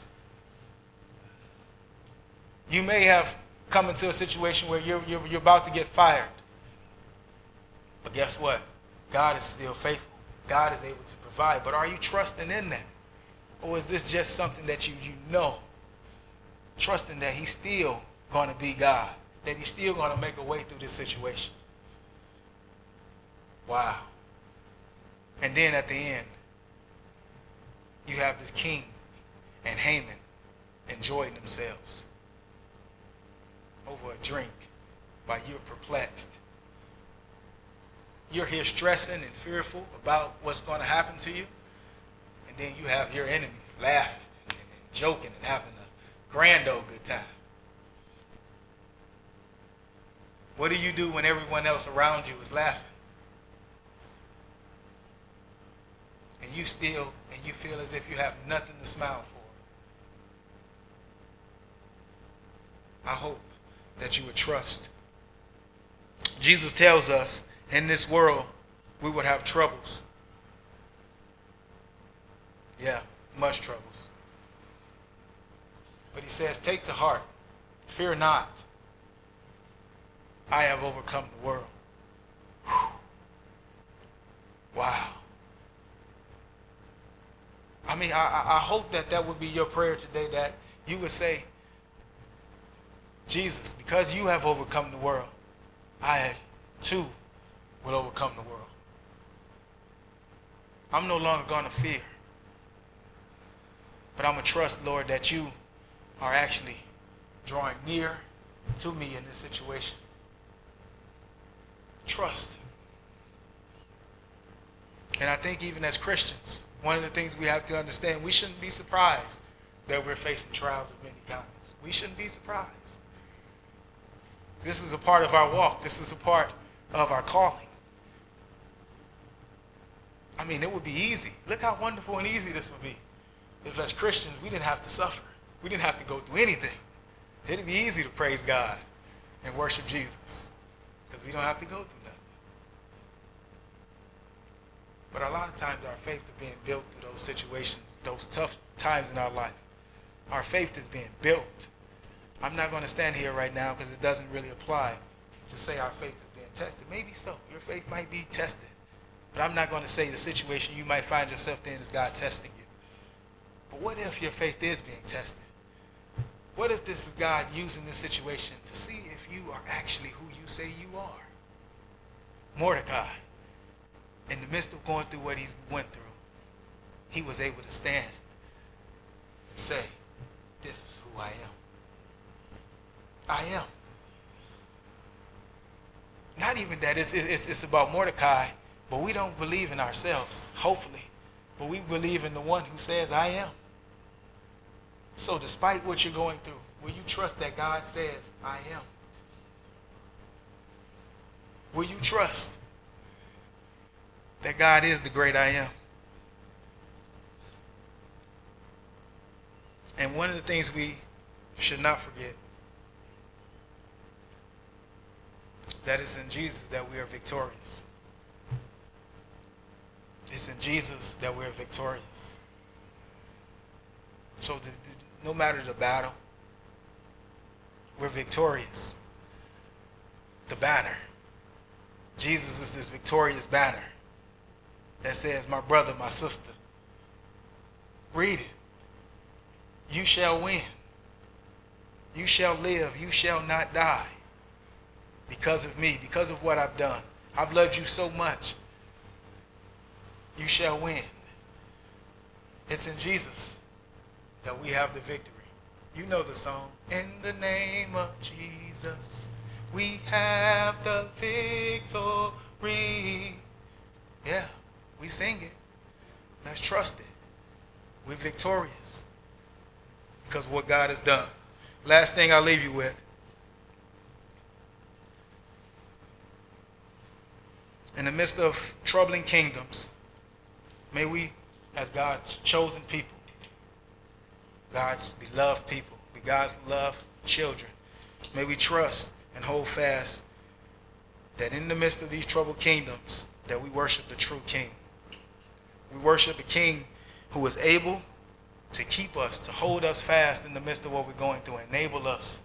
You may have come into a situation where you're, you're, you're about to get fired. But guess what? God is still faithful. God is able to provide. But are you trusting in that? Or is this just something that you, you know? Trusting that he's still going to be God. That he's still going to make a way through this situation. Wow. And then at the end, you have this king and Haman enjoying themselves over a drink while you're perplexed. You're here stressing and fearful about what's going to happen to you. And then you have your enemies laughing and, and joking and having a grand old good time. What do you do when everyone else around you is laughing? And you still, and you feel as if you have nothing to smile for. I hope that you would trust. Jesus tells us in this world we would have troubles. Yeah, much troubles. But he says, take to heart, fear not. I have overcome the world. Whew. Wow. I mean, I, I hope that that would be your prayer today, that you would say, Jesus, because you have overcome the world, I too will overcome the world. I'm no longer going to fear. But I'm going to trust, Lord, that you are actually drawing near to me in this situation. Trust. And I think even as Christians, one of the things we have to understand, we shouldn't be surprised that we're facing trials of many kinds. We shouldn't be surprised. This is a part of our walk. This is a part of our calling. I mean, it would be easy. Look how wonderful and easy this would be if as Christians we didn't have to suffer. We didn't have to go through anything. It'd be easy to praise God and worship Jesus because we don't have to go through nothing. But a lot of times our faith is being built through those situations, those tough times in our life. Our faith is being built. I'm not going to stand here right now because it doesn't really apply to say our faith is being tested. Maybe so. Your faith might be tested. But I'm not going to say the situation you might find yourself in is God testing you. But what if your faith is being tested? What if this is God using this situation to see if you are actually who you say you are? Mordecai, in the midst of going through what he went through, he was able to stand and say, this is who I am. I am. Not even that it's, it's, it's about Mordecai, but we don't believe in ourselves, hopefully. But we believe in the one who says, I am. So despite what you're going through, will you trust that God says, I am? Will you trust that God is the great I am? And one of the things we should not forget, that it's in Jesus that we are victorious. It's in Jesus that we're victorious. So the, the, no matter the battle, we're victorious. The banner. Jesus is this victorious banner that says, my brother, my sister, read it. You shall win. You shall live. You shall not die. Because of me, because of what I've done. I've loved you so much. You shall win. It's in Jesus that we have the victory. You know the song. In the name of Jesus, we have the victory. Yeah, we sing it. Let's trust it. We're victorious because of what God has done. Last thing I'll leave you with. In the midst of troubling kingdoms, may we, as God's chosen people, God's beloved people, be God's loved children, may we trust and hold fast that in the midst of these troubled kingdoms, that we worship the true King. We worship a King who is able to keep us, to hold us fast in the midst of what we're going through, enable us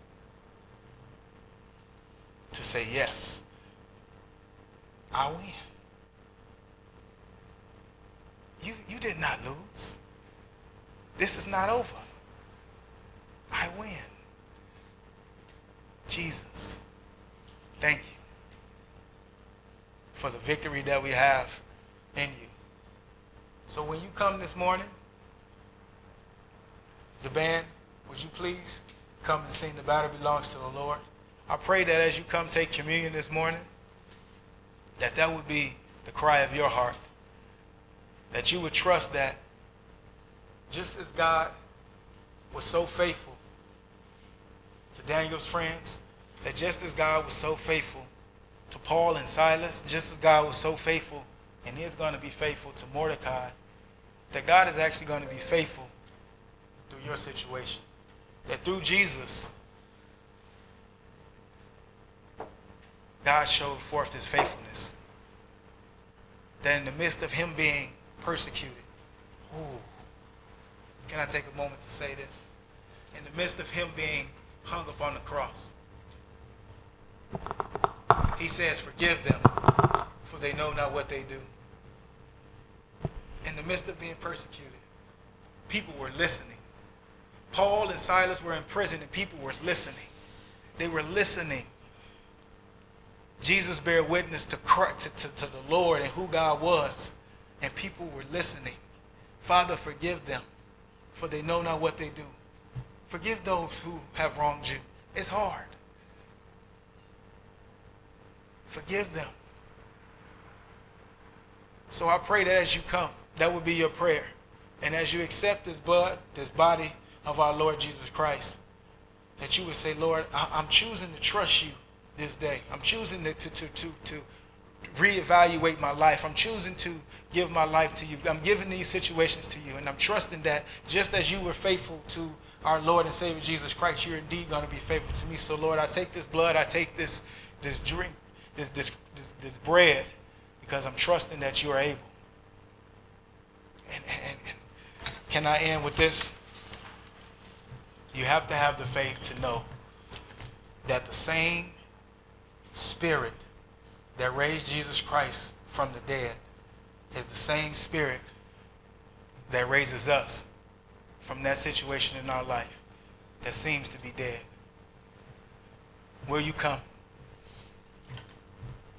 to say yes. I win. You, you did not lose. This is not over. I win. Jesus, thank you for the victory that we have in you. So when you come this morning, the band, would you please come and sing The Battle Belongs to the Lord? I pray that as you come take communion this morning, that that would be the cry of your heart. That you would trust that just as God was so faithful to Daniel's friends, that just as God was so faithful to Paul and Silas, just as God was so faithful and is going to be faithful to Mordecai, that God is actually going to be faithful through your situation. That through Jesus, God showed forth his faithfulness. That in the midst of him being persecuted, ooh, can I take a moment to say this? In the midst of him being hung upon the cross, he says, forgive them, for they know not what they do. In the midst of being persecuted, people were listening. Paul and Silas were in prison and people were listening. They were listening. Jesus bare witness to, Christ, to, to, to the Lord and who God was, and people were listening. Father, forgive them, for they know not what they do. Forgive those who have wronged you. It's hard. Forgive them. So I pray that as you come, that would be your prayer. And as you accept this blood, this body of our Lord Jesus Christ, that you would say, Lord, I'm choosing to trust you this day. I'm choosing to, to, to, to, to reevaluate my life. I'm choosing to give my life to you. I'm giving these situations to you. And I'm trusting that just as you were faithful to our Lord and Savior Jesus Christ, you're indeed going to be faithful to me. So Lord, I take this blood, I take this, this drink, this, this, this, this bread, because I'm trusting that you are able. And, and, and can I end with this? You have to have the faith to know that the same Spirit that raised Jesus Christ from the dead is the same Spirit that raises us from that situation in our life that seems to be dead. Will you come?